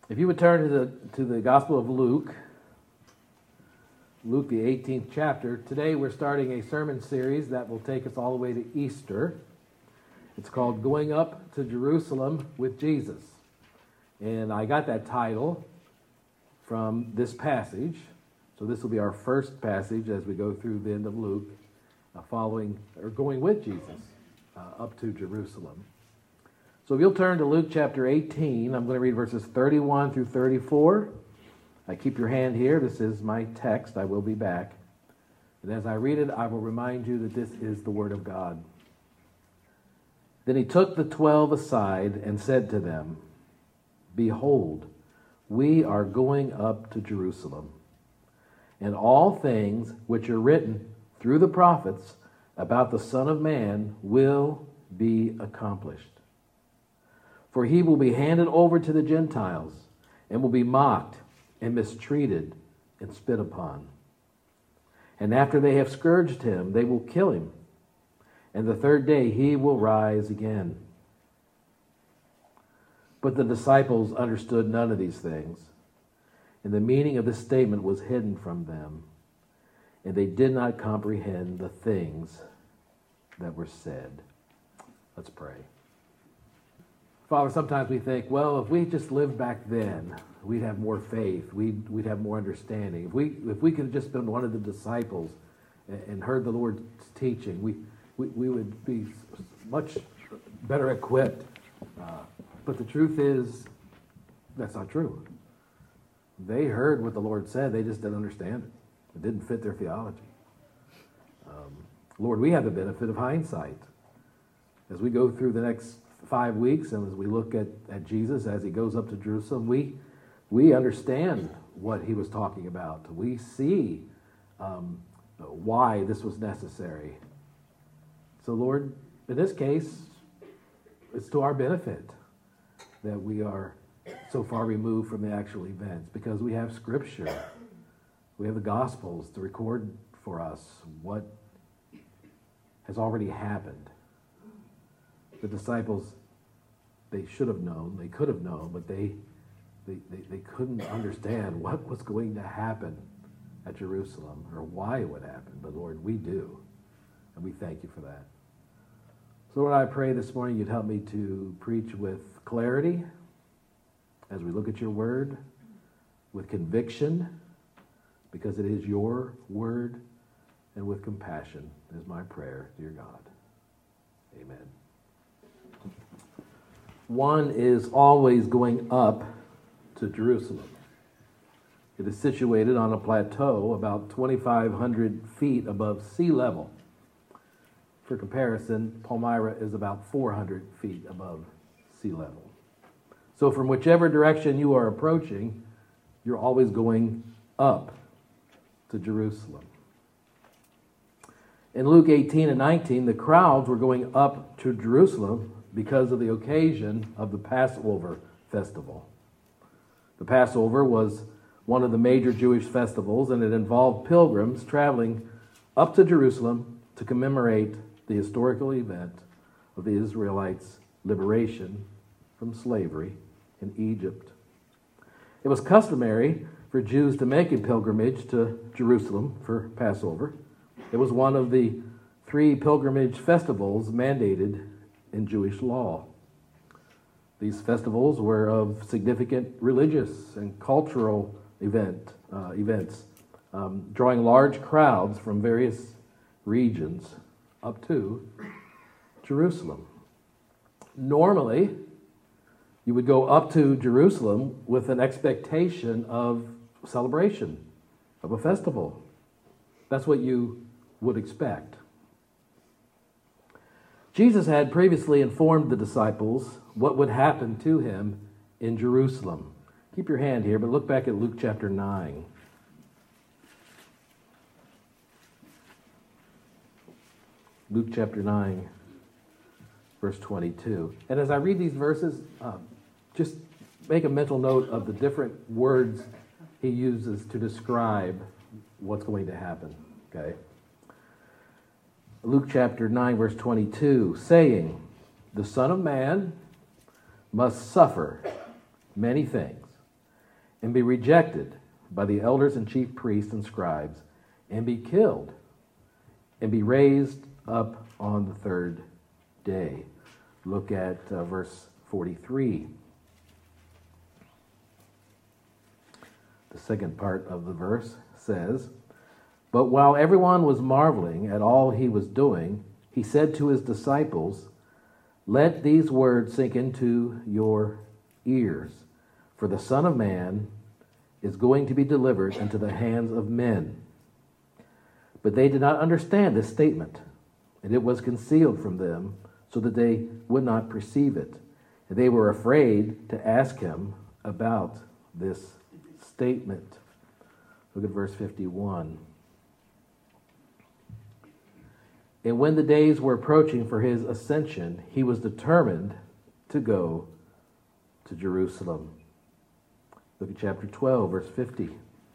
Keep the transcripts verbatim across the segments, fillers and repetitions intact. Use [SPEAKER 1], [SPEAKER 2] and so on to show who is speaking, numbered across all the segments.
[SPEAKER 1] If you would turn to the to the Gospel of Luke, Luke the eighteenth chapter. Today we're starting a sermon series that will take us all the way to Easter. It's called Going Up to Jerusalem with Jesus. And I got that title from this passage. So this will be our first passage as we go through the end of Luke, uh, following or going with Jesus uh, up to Jerusalem. So if you'll turn to Luke chapter eighteen, I'm going to read verses thirty-one through thirty-four. I keep your hand here. This is my text. I will be back. And as I read it, I will remind you that this is the Word of God. Then he took the twelve aside and said to them, "Behold, we are going up to Jerusalem, and all things which are written through the prophets about the Son of Man will be accomplished. For he will be handed over to the Gentiles, and will be mocked and mistreated and spit upon. And after they have scourged him, they will kill him. And the third day he will rise again." But the disciples understood none of these things, and the meaning of this statement was hidden from them, and they did not comprehend the things that were said. Let's pray. Father, sometimes we think, well, if we just lived back then, we'd have more faith. We'd, we'd have more understanding. If we if we could have just been one of the disciples and, and heard the Lord's teaching, we, we, we would be much better equipped. Uh, but the truth is, that's not true. They heard what the Lord said. They just didn't understand it. It didn't fit their theology. Um, Lord, we have the benefit of hindsight. As we go through the next five weeks, and as we look at, at Jesus as he goes up to Jerusalem, we we understand what he was talking about. We see um, why this was necessary. So, Lord, in this case, it's to our benefit that we are so far removed from the actual events, because we have Scripture, we have the Gospels to record for us what has already happened. The disciples, they should have known, they could have known, but they, they, they, they couldn't understand what was going to happen at Jerusalem or why it would happen. But Lord, we do, and we thank you for that. So Lord, I pray this morning you'd help me to preach with clarity as we look at your word, with conviction, because it is your word, and with compassion is my prayer, dear God. Amen. One is always going up to Jerusalem. It is situated on a plateau about twenty-five hundred feet above sea level. For comparison, Palmyra is about four hundred feet above sea level. So from whichever direction you are approaching, you're always going up to Jerusalem. In Luke eighteen and nineteen, the crowds were going up to Jerusalem because of the occasion of the Passover festival. The Passover was one of the major Jewish festivals, and it involved pilgrims traveling up to Jerusalem to commemorate the historical event of the Israelites' liberation from slavery in Egypt. It was customary for Jews to make a pilgrimage to Jerusalem for Passover. It was one of the three pilgrimage festivals mandated in Jewish law. These festivals were of significant religious and cultural event uh, events, um, drawing large crowds from various regions up to Jerusalem. Normally, you would go up to Jerusalem with an expectation of celebration, of a festival. That's what you would expect. Jesus had previously informed the disciples what would happen to him in Jerusalem. Keep your hand here, but look back at Luke chapter nine. Luke chapter nine, verse twenty-two. And as I read these verses, um, just make a mental note of the different words he uses to describe what's going to happen. Okay? Luke chapter nine, verse twenty-two, saying, "The Son of Man must suffer many things and be rejected by the elders and chief priests and scribes, and be killed, and be raised up on the third day. Look at uh, verse forty-three. The second part of the verse says, "But while everyone was marveling at all he was doing, he said to his disciples, 'Let these words sink into your ears, for the Son of Man is going to be delivered into the hands of men.' But they did not understand this statement, and it was concealed from them, so that they would not perceive it. And they were afraid to ask him about this statement." Look at verse fifty-one. "And when the days were approaching for his ascension, he was determined to go to Jerusalem." Look at chapter twelve, verse fifty.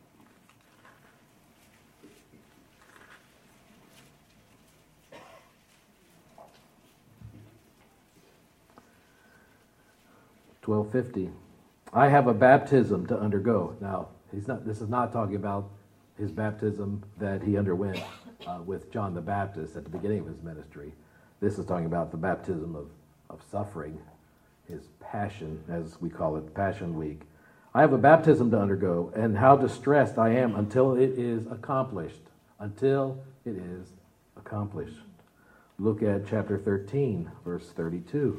[SPEAKER 1] twelve fifty. "I have a baptism to undergo." Now, he's not. This is not talking about his baptism that he underwent uh, with John the Baptist at the beginning of his ministry. This is talking about the baptism of, of suffering, his passion, as we call it, Passion Week. "I have a baptism to undergo, and how distressed I am until it is accomplished." Until it is accomplished. Look at chapter thirteen, verse thirty-two.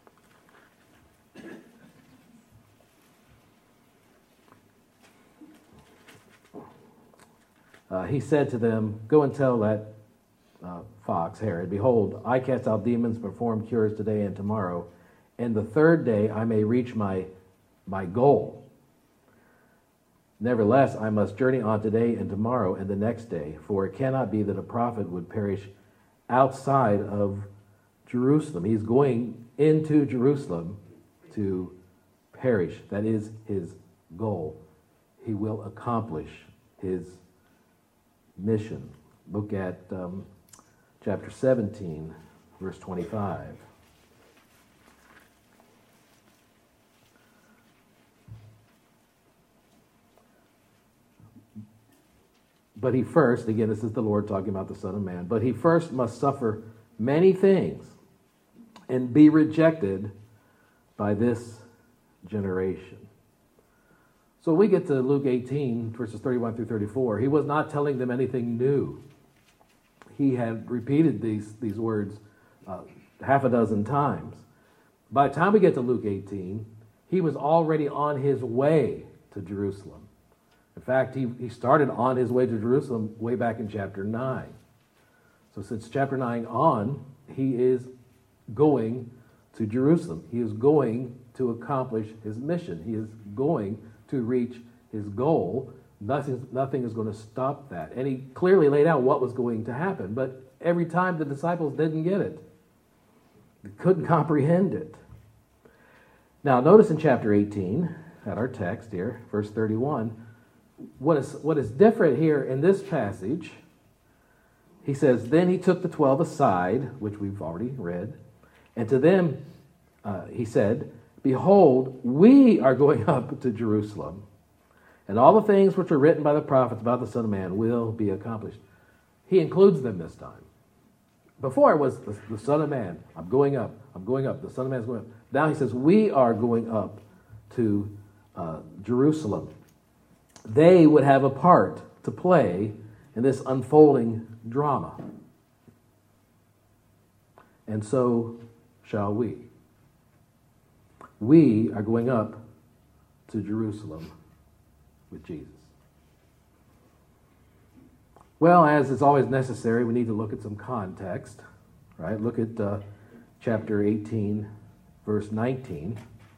[SPEAKER 1] Uh, he said to them, "Go and tell that uh, fox, Herod, behold, I cast out demons, perform cures today and tomorrow, and the third day I may reach my, my goal. Nevertheless, I must journey on today and tomorrow and the next day, for it cannot be that a prophet would perish outside of Jerusalem." He's going into Jerusalem to perish. That is his goal. He will accomplish his mission. Look at um, chapter seventeen, verse twenty-five. "But he first," again, this is the Lord talking about the Son of Man, "but he first must suffer many things and be rejected by this generation." So we get to Luke eighteen, verses thirty-one through thirty-four. He was not telling them anything new. He had repeated these, these words uh, half a dozen times. By the time we get to Luke eighteen, he was already on his way to Jerusalem. In fact, he, he started on his way to Jerusalem way back in chapter nine. So since chapter nine on, he is going to Jerusalem. He is going to accomplish his mission. He is going to reach his goal. Nothing, nothing is going to stop that. And he clearly laid out what was going to happen. But every time the disciples didn't get it. They couldn't comprehend it. Now notice in chapter eighteen, at our text here, verse thirty-one, what is, what is different here in this passage, he says, "Then he took the twelve aside," which we've already read, "and to them uh, he said, 'Behold, we are going up to Jerusalem, and all the things which are written by the prophets about the Son of Man will be accomplished.'" He includes them this time. Before it was the, the Son of Man. I'm going up. I'm going up. The Son of Man is going up. Now he says, we are going up to uh, Jerusalem. They would have a part to play in this unfolding drama. And so shall we. We are going up to Jerusalem with Jesus. Well, as is always necessary, we need to look at some context, right? Look at uh, chapter eighteen, verse nineteen.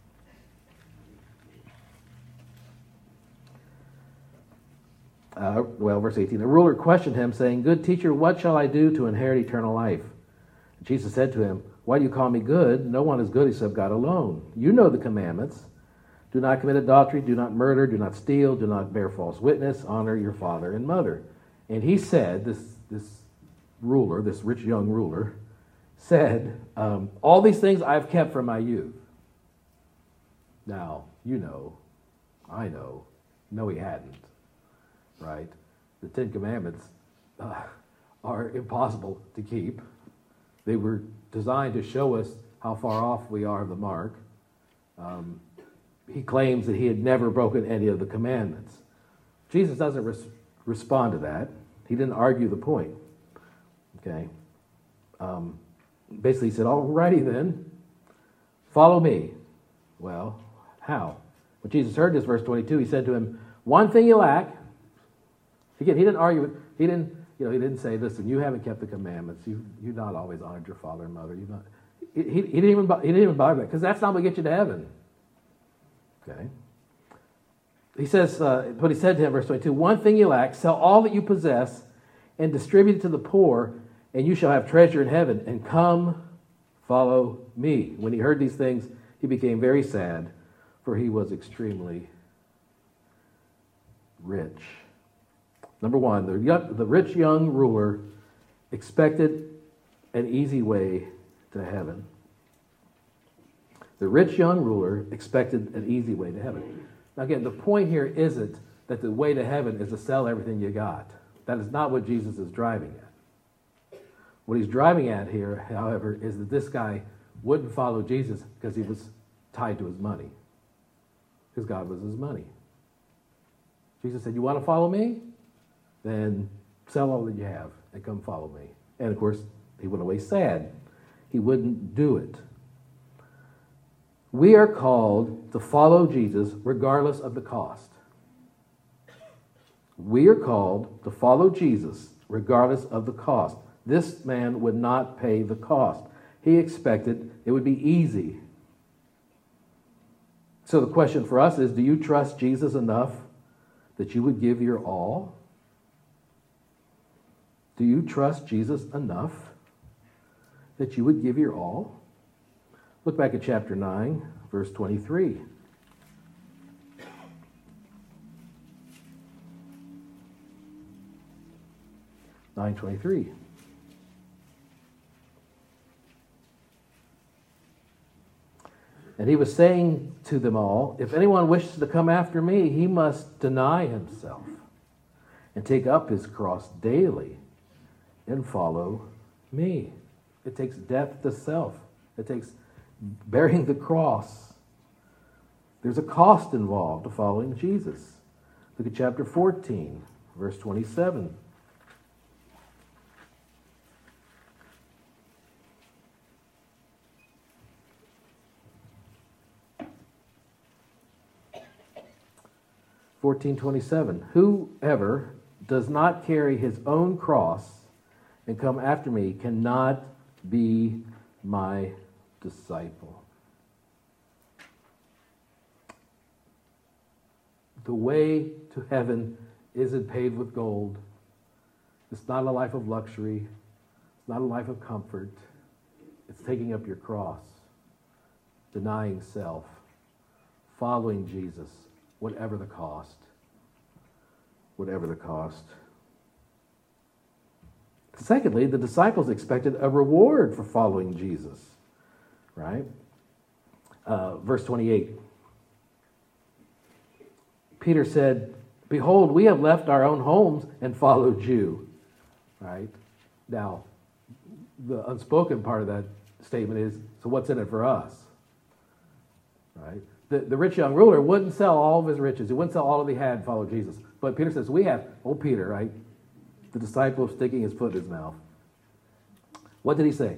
[SPEAKER 1] Uh, well, verse eighteen. "The ruler questioned him, saying, 'Good teacher, what shall I do to inherit eternal life?' Jesus said to him, 'Why do you call me good? No one is good except God alone. You know the commandments. Do not commit adultery, do not murder, do not steal, do not bear false witness, honor your father and mother.' And he said," this, this ruler, this rich young ruler, said, um, "All these things I've kept from my youth." Now, you know, I know, No, he hadn't, right? The Ten Commandments uh, are impossible to keep. They were designed to show us how far off we are of the mark. Um, he claims that he had never broken any of the commandments. Jesus doesn't res- respond to that. He didn't argue the point. Okay. Um, basically, he said, all righty then, follow me. Well, how? When Jesus heard this, verse twenty-two, he said to him, one thing you lack. Again, he didn't argue with, he didn't, you know, he didn't say, listen, you haven't kept the commandments. You, you've not always honored your father and mother. You've not, he, he, he didn't even, he didn't even bother that, because that's not what gets you to heaven. Okay. He says, uh, what he said to him, verse twenty-two, one thing you lack, sell all that you possess and distribute it to the poor, and you shall have treasure in heaven, and come follow me. When he heard these things, he became very sad, for he was extremely rich. Number one, the, young, the rich young ruler expected an easy way to heaven. The rich young ruler expected an easy way to heaven. Now again, the point here isn't that the way to heaven is to sell everything you got. That is not what Jesus is driving at. What he's driving at here, however, is that this guy wouldn't follow Jesus because he was tied to his money. Because God was his money. Jesus said, you want to follow me? Then sell all that you have and come follow me. And of course, he went away sad. He wouldn't do it. We are called to follow Jesus regardless of the cost. We are called to follow Jesus regardless of the cost. This man would not pay the cost. He expected it would be easy. So the question for us is, do you trust Jesus enough that you would give your all? Do you trust Jesus enough that you would give your all? Look back at chapter nine, verse twenty-three. nine twenty-three. And he was saying to them all, if anyone wishes to come after me, he must deny himself and take up his cross daily and follow me. It takes death to self. It takes bearing the cross. There's a cost involved to following Jesus. Look at chapter fourteen, verse twenty-seven. fourteen twenty-seven. Whoever does not carry his own cross and come after me cannot be my disciple. The way to heaven isn't paved with gold. It's not a life of luxury. It's not a life of comfort. It's taking up your cross, denying self, following Jesus, whatever the cost. Whatever the cost. Secondly, the disciples expected a reward for following Jesus. Right? Uh, verse twenty-eight. Peter said, behold, we have left our own homes and followed you. Right? Now, the unspoken part of that statement is, so what's in it for us? Right? The, the rich young ruler wouldn't sell all of his riches. He wouldn't sell all that he had and follow Jesus. But Peter says, we have, oh Peter, right? The disciple sticking his foot in his mouth. What did he say?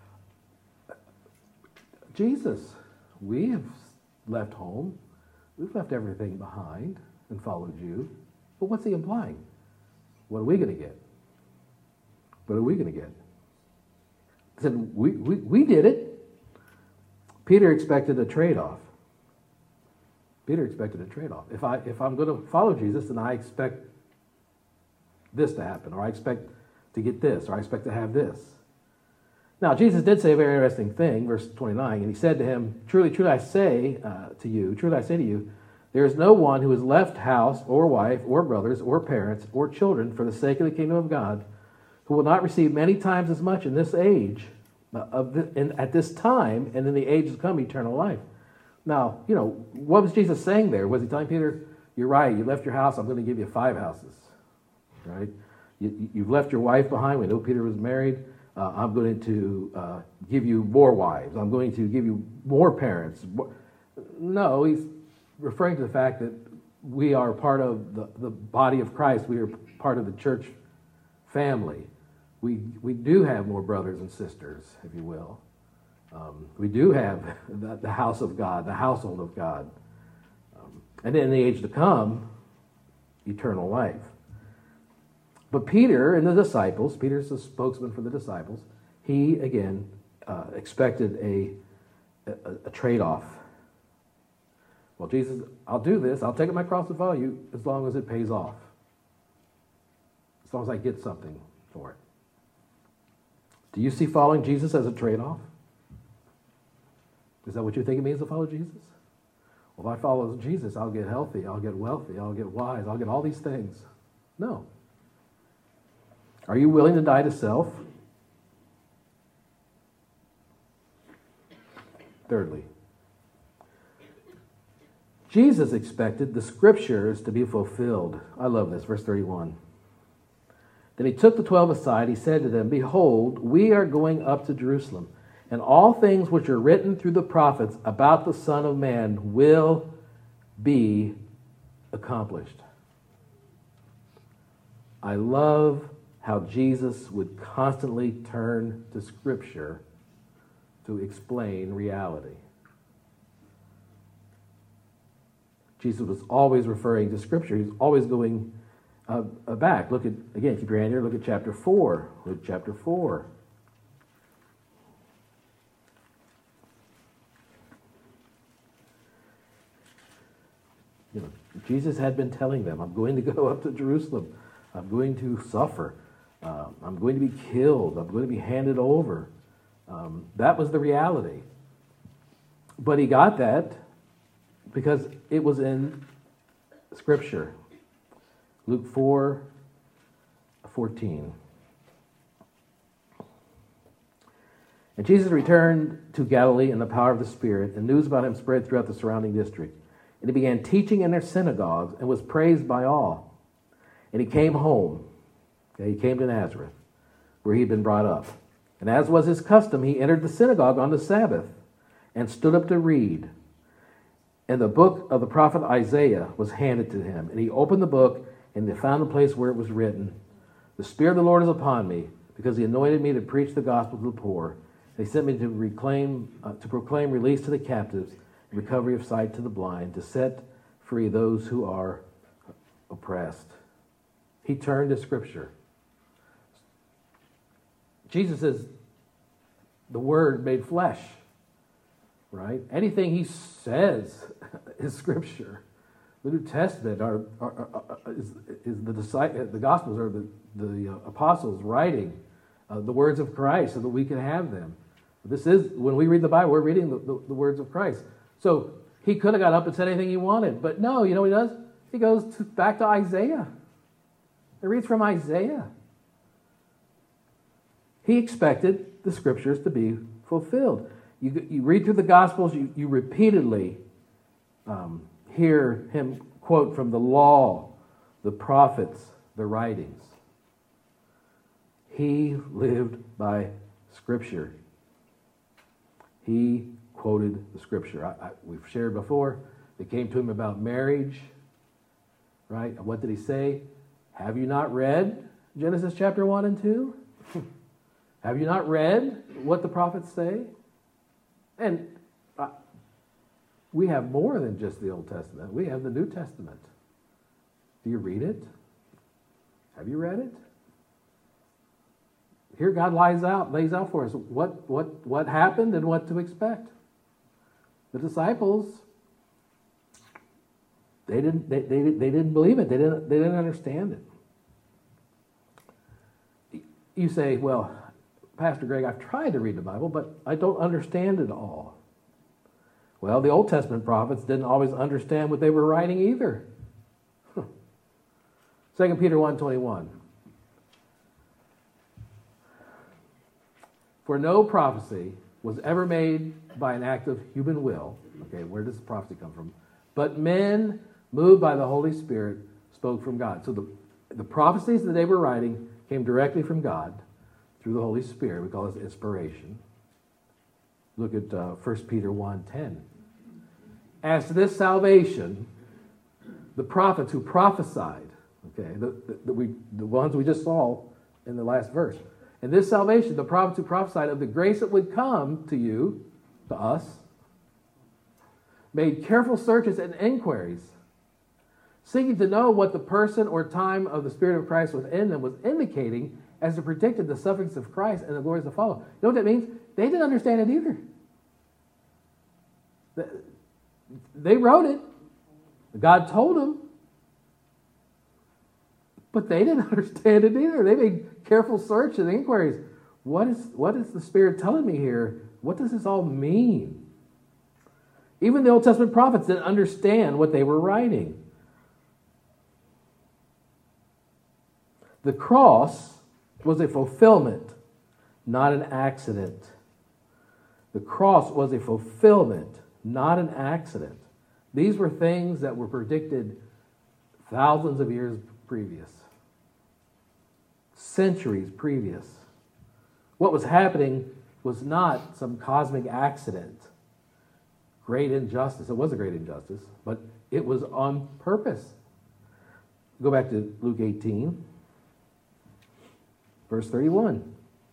[SPEAKER 1] Jesus, we have left home. We've left everything behind and followed you. But what's he implying? What are we going to get? What are we going to get? He said, we, we, we did it. Peter expected a trade-off. Peter expected a trade-off. If, I, if I'm going to follow Jesus, then I expect this to happen, or I expect to get this, or I expect to have this. Now, Jesus did say a very interesting thing, verse twenty-nine, and he said to him, truly, truly I say uh, to you, truly I say to you, there is no one who has left house, or wife, or brothers, or parents, or children for the sake of the kingdom of God, who will not receive many times as much in this age, uh, of the, in, at this time, and in the age to come, eternal life. Now, you know, what was Jesus saying there? Was he telling Peter, you're right. You left your house. I'm going to give you five houses. Right? You, you've left your wife behind. We know Peter was married. Uh, I'm going to uh, give you more wives. I'm going to give you more parents. No, he's referring to the fact that we are part of the, the body of Christ. We are part of the church family. We we do have more brothers and sisters, if you will. Um, we do have the, the house of God, the household of God. Um, and in the age to come, eternal life. But Peter and the disciples, Peter's the spokesman for the disciples, he, again, uh, expected a, a, a trade-off. Well, Jesus, I'll do this. I'll take up my cross and follow you as long as it pays off. As long as I get something for it. Do you see following Jesus as a trade-off? Is that what you think it means to follow Jesus? Well, if I follow Jesus, I'll get healthy, I'll get wealthy, I'll get wise, I'll get all these things. No. Are you willing to die to self? Thirdly, Jesus expected the scriptures to be fulfilled. I love this, verse thirty-one. Then he took the twelve aside, he said to them, Behold, we are going up to Jerusalem, and all things which are written through the prophets about the Son of Man will be accomplished. I love how Jesus would constantly turn to Scripture to explain reality. Jesus was always referring to Scripture. He was always going uh, back. Look at, again, keep your hand here, look at chapter four. Luke chapter four. You know, Jesus had been telling them, I'm going to go up to Jerusalem. I'm going to suffer. Uh, I'm going to be killed. I'm going to be handed over. Um, that was the reality. But he got that because it was in Scripture. Luke four fourteen. And Jesus returned to Galilee in the power of the Spirit, and news about him spread throughout the surrounding district. And he began teaching in their synagogues and was praised by all. And he came home. Okay, he came to Nazareth, where he had been brought up. And as was his custom, he entered the synagogue on the Sabbath and stood up to read. And the book of the prophet Isaiah was handed to him. And he opened the book, and he found the place where it was written, The Spirit of the Lord is upon me, because he anointed me to preach the gospel to the poor. And he sent me to reclaim, uh, to proclaim release to the captives, and recovery of sight to the blind, to set free those who are oppressed. He turned to Scripture. Jesus is the Word made flesh, right? Anything he says is Scripture. The New Testament are, are, are, is, is the disciples, the Gospels are the, the uh, apostles writing uh, the words of Christ so that we can have them. This is, when we read the Bible, we're reading the, the, the words of Christ. So he could have got up and said anything he wanted, but no, you know what he does? He goes to, back to Isaiah. He reads from Isaiah. He expected the Scriptures to be fulfilled. You, you read through the Gospels, you, you repeatedly um, hear him quote from the law, the prophets, the writings. He lived by Scripture. He quoted the Scripture. I, I, we've shared before, they came to him about marriage, right? And what did he say? Have you not read Genesis chapter one and two? Have you not read what the prophets say? And uh, we have more than just the Old Testament. We have the New Testament. Do you read it? Have you read it? Here God lays out, lays out for us what, what, what happened and what to expect. The disciples, they didn't, they, they, they didn't believe it. They didn't, they didn't understand it. You say, well, Pastor Greg, I've tried to read the Bible, but I don't understand it all. Well, the Old Testament prophets didn't always understand what they were writing either. Second Peter one twenty-one. For no prophecy was ever made by an act of human will. Okay, where does prophecy come from? But men moved by the Holy Spirit, spoke from God. So the, the prophecies that they were writing came directly from God through the Holy Spirit. We call this inspiration. Look at uh, First Peter one ten. As to this salvation, the prophets who prophesied, okay, the, the, the, we, the ones we just saw in the last verse. And this salvation, the prophets who prophesied of the grace that would come to you, to us, made careful searches and inquiries, seeking to know what the person or time of the Spirit of Christ within them was indicating as it predicted the sufferings of Christ and the glories to follow. You know what that means? They didn't understand it either. They wrote it. God told them. But they didn't understand it either. They made careful search and inquiries. What is, what is the Spirit telling me here? What does this all mean? Even the Old Testament prophets didn't understand what they were writing. The cross was a fulfillment, not an accident. The cross was a fulfillment, not an accident. These were things that were predicted thousands of years previous, centuries previous. What was happening was not some cosmic accident, great injustice. It was a great injustice, but it was on purpose. Go back to Luke eighteen, verse thirty-one.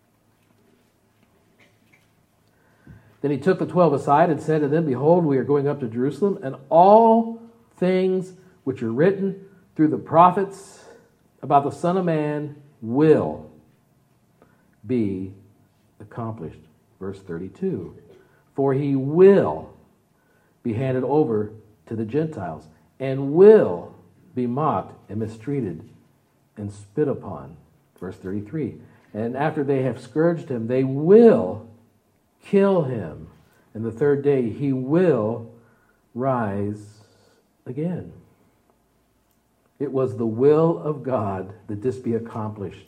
[SPEAKER 1] Then he took the twelve aside and said to them, Behold, we are going up to Jerusalem, and all things which are written through the prophets about the Son of Man will be accomplished. Verse thirty-two. For he will be handed over to the Gentiles, and will be mocked and mistreated and spit upon. Verse thirty-three. And after they have scourged him, they will kill him. And the third day he will rise again. It was the will of God that this be accomplished.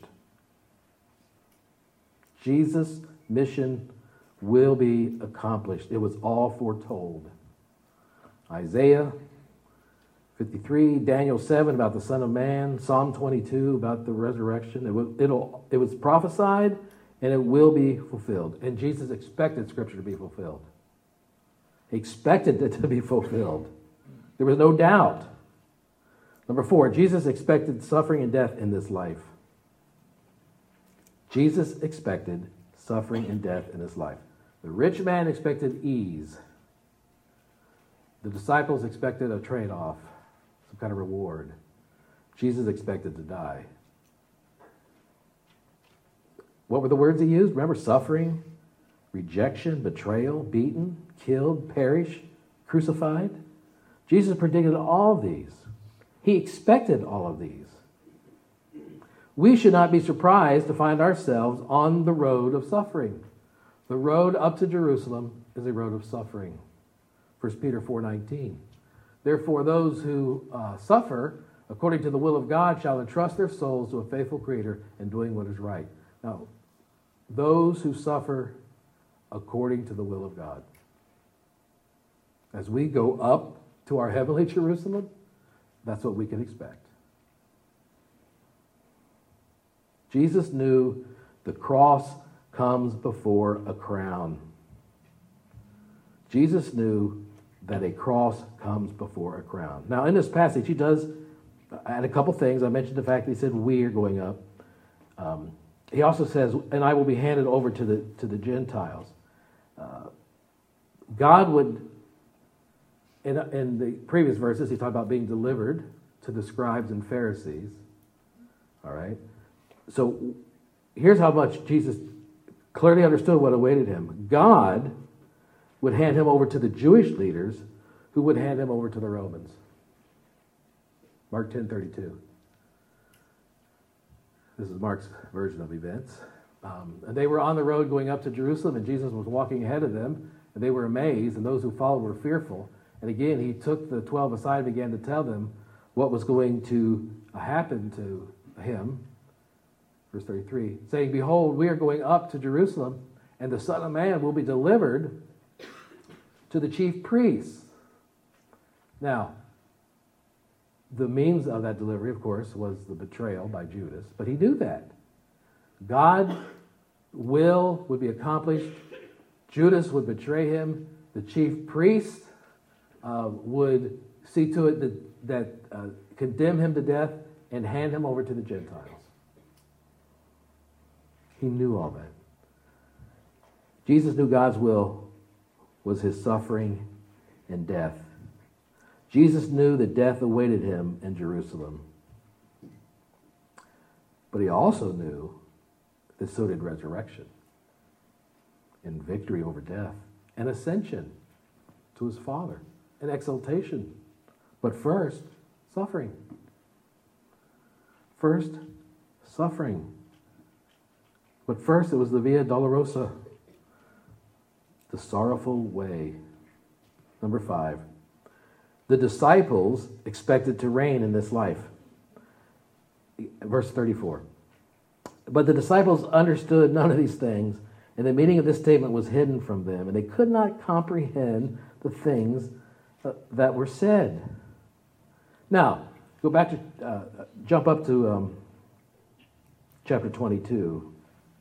[SPEAKER 1] Jesus' mission will be accomplished. It was all foretold. Isaiah fifty-three, Daniel seven about the Son of Man, Psalm twenty-two about the resurrection. It was, it'll, it was prophesied and it will be fulfilled. And Jesus expected Scripture to be fulfilled. He expected it to be fulfilled. There was no doubt. Number four, Jesus expected suffering and death in this life. Jesus expected suffering and death in this life. The rich man expected ease. The disciples expected a trade-off, some kind of reward. Jesus expected to die. What were the words he used? Remember, suffering, rejection, betrayal, beaten, killed, perish, crucified. Jesus predicted all of these. He expected all of these. We should not be surprised to find ourselves on the road of suffering. The road up to Jerusalem is a road of suffering. First Peter four nineteen. Therefore, those who uh, suffer according to the will of God shall entrust their souls to a faithful Creator in doing what is right. Now, those who suffer according to the will of God. As we go up to our heavenly Jerusalem, that's what we can expect. Jesus knew the cross comes before a crown. Jesus knew that a cross comes before a crown. Now, in this passage, he does add a couple things. I mentioned the fact that he said, we are going up. Um, he also says, and I will be handed over to the, to the Gentiles. Uh, God would, in, in the previous verses, he talked about being delivered to the scribes and Pharisees. All right? So here's how much Jesus clearly understood what awaited him. God would hand him over to the Jewish leaders, who would hand him over to the Romans. Mark ten thirty-two. This is Mark's version of events. Um, and they were on the road going up to Jerusalem, and Jesus was walking ahead of them, and they were amazed, and those who followed were fearful. And again, he took the twelve aside and began to tell them what was going to happen to him. Verse thirty-three, saying, Behold, we are going up to Jerusalem, and the Son of Man will be delivered to the chief priests. Now, the means of that delivery, of course, was the betrayal by Judas, but he knew that. God's will would be accomplished. Judas would betray him. The chief priest uh, would see to it that, that uh, condemn him to death and hand him over to the Gentiles. He knew all that. Jesus knew God's will was his suffering and death. Jesus knew that death awaited him in Jerusalem. But he also knew that so did resurrection and victory over death and ascension to his Father and exaltation. But first, suffering. First, suffering. But first, it was the Via Dolorosa, the sorrowful way. Number five, the disciples expected to reign in this life. Verse thirty-four. But the disciples understood none of these things, and the meaning of this statement was hidden from them, and they could not comprehend the things uh, that were said. Now, go back to, uh, jump up to um, chapter twenty-two.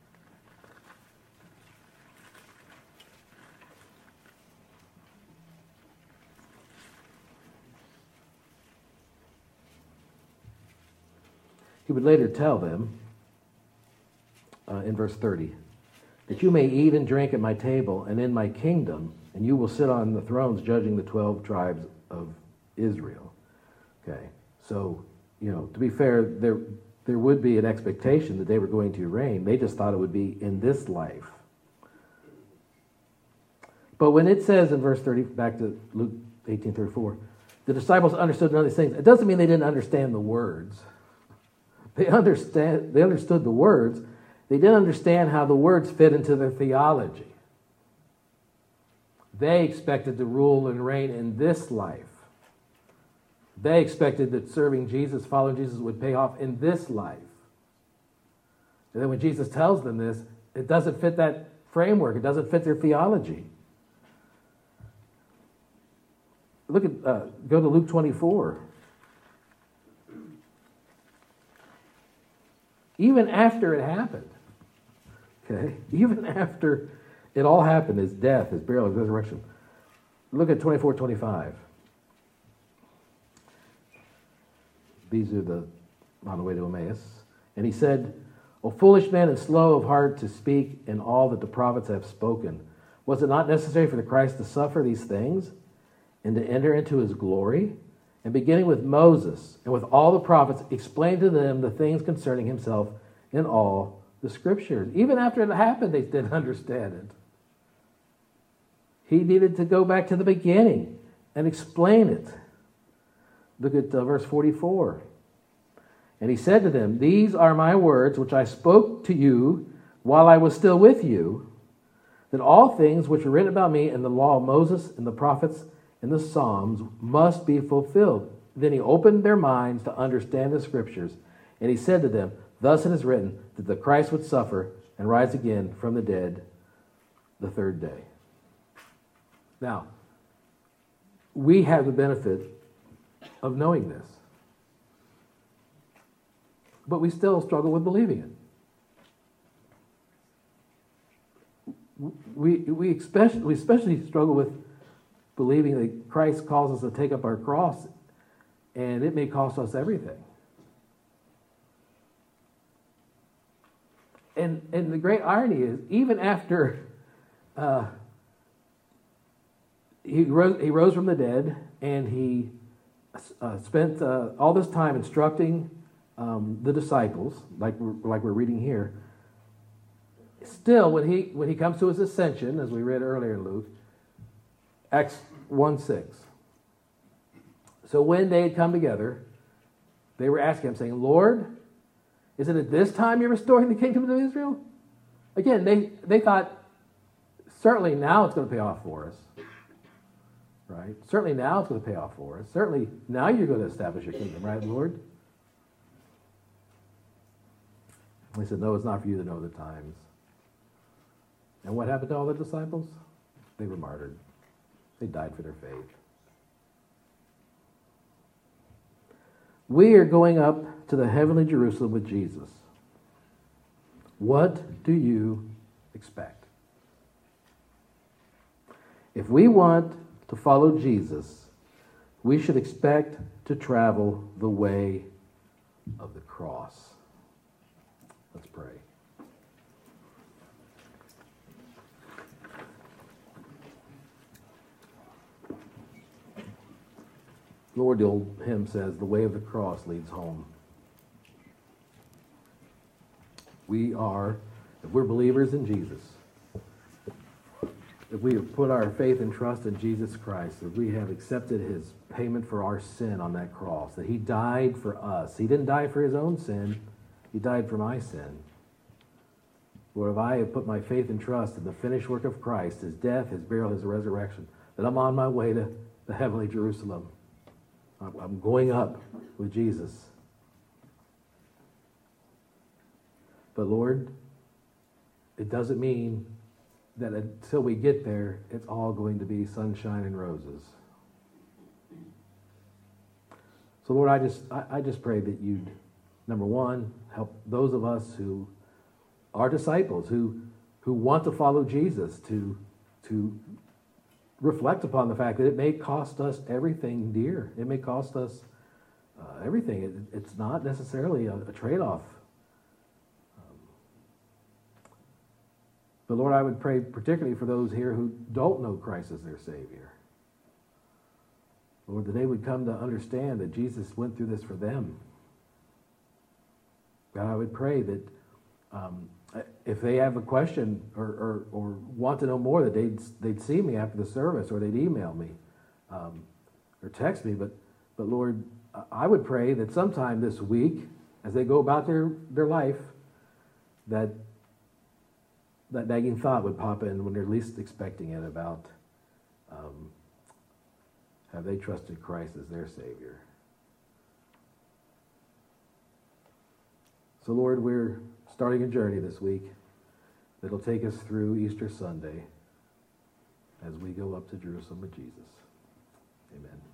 [SPEAKER 1] He would later tell them, uh, in verse thirty, that you may eat and drink at my table and in my kingdom, and you will sit on the thrones judging the twelve tribes of Israel. Okay, so, you know, to be fair, there there would be an expectation that they were going to reign. They just thought it would be in this life. But when it says in verse thirty, back to Luke eighteen thirty-four, the disciples understood none of these things, it doesn't mean they didn't understand the words. They understand. They understood the words. They didn't understand how the words fit into their theology. They expected to rule and reign in this life. They expected that serving Jesus, following Jesus, would pay off in this life. And then when Jesus tells them this, it doesn't fit that framework. It doesn't fit their theology. Look at, uh, go to Luke twenty-four. Even after it happened, okay, even after it all happened, his death, his burial, his resurrection. Look at twenty-four twenty-five. These are the, on the way to Emmaus. And he said, O foolish men and slow of heart to speak in all that the prophets have spoken. Was it not necessary for the Christ to suffer these things and to enter into his glory? And beginning with Moses and with all the prophets, explained to them the things concerning himself in all the scriptures. Even after it happened, they didn't understand it. He needed to go back to the beginning and explain it. Look at uh, verse forty-four. And he said to them, These are my words which I spoke to you while I was still with you, that all things which were written about me in the law of Moses and the prophets and the Psalms must be fulfilled. Then he opened their minds to understand the scriptures, and he said to them, Thus it is written that the Christ would suffer and rise again from the dead the third day. Now, we have the benefit of knowing this, but we still struggle with believing it. We, we, especially, we especially struggle with believing that Christ calls us to take up our cross, and it may cost us everything. And and the great irony is, even after uh, he rose, he rose from the dead, and he uh, spent uh, all this time instructing um, the disciples, like we're, like we're reading here. Still, when he when he comes to his ascension, as we read earlier in Luke, Acts one six. So when they had come together, they were asking him, saying, Lord, is it at this time you're restoring the kingdom of Israel? Again, they, they thought, certainly now it's going to pay off for us. Right? Certainly now it's going to pay off for us. Certainly now you're going to establish your kingdom, right, Lord? He said, no, it's not for you to know the times. And what happened to all the disciples? They were martyred. They died for their faith. We are going up to the heavenly Jerusalem with Jesus. What do you expect? If we want to follow Jesus, we should expect to travel the way of the cross. Let's pray. Lord, the old hymn says, the way of the cross leads home. We are, if we're believers in Jesus, if we have put our faith and trust in Jesus Christ, if we have accepted his payment for our sin on that cross, that he died for us. He didn't die for his own sin. He died for my sin. Lord, if I have put my faith and trust in the finished work of Christ, his death, his burial, his resurrection, that I'm on my way to the heavenly Jerusalem. I'm going up with Jesus. But Lord, it doesn't mean that until we get there, it's all going to be sunshine and roses. So Lord, I just I, I just pray that you'd, number one, help those of us who are disciples, who who want to follow Jesus, to to reflect upon the fact that it may cost us everything dear. It may cost us uh, everything. It, it's not necessarily a, a trade-off. Um, but Lord, I would pray particularly for those here who don't know Christ as their Savior. Lord, that they would come to understand that Jesus went through this for them. God, I would pray that um, if they have a question or, or, or want to know more, that they'd, they'd see me after the service, or they'd email me um, or text me. But, but Lord, I would pray that sometime this week, as they go about their, their life, that that nagging thought would pop in when they're least expecting it about um, have they trusted Christ as their Savior. So Lord, we're starting a journey this week that'll take us through Easter Sunday as we go up to Jerusalem with Jesus. Amen.